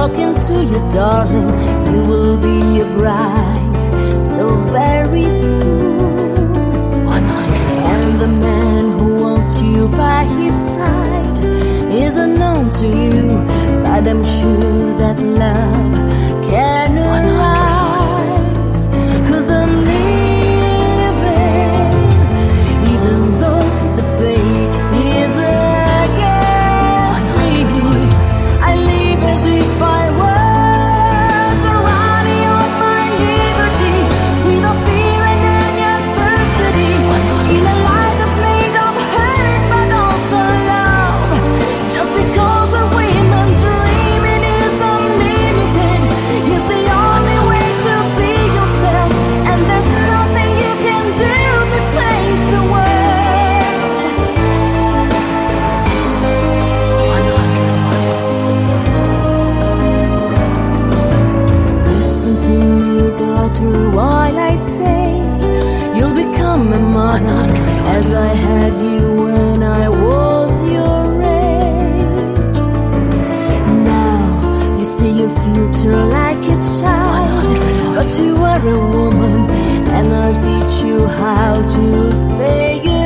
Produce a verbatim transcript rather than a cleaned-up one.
talking to you, darling. You will be a bride so very soon. And the man who wants you by his side is unknown to you, but I'm sure that love can arise. 'Cause I'm living, even though the fate is against me. I live as if I was running on my liberty, without fear and any adversity, in a life that's made of hate but also love. Just because when women dreaming is unlimited, is the only way to be yourself, and there's nothing you can do to change the world. Listen to me, daughter, while I say you'll become a mother, as I had you when I was your age. Now you see your future like a child, but you are a woman, and I'll teach you how to stay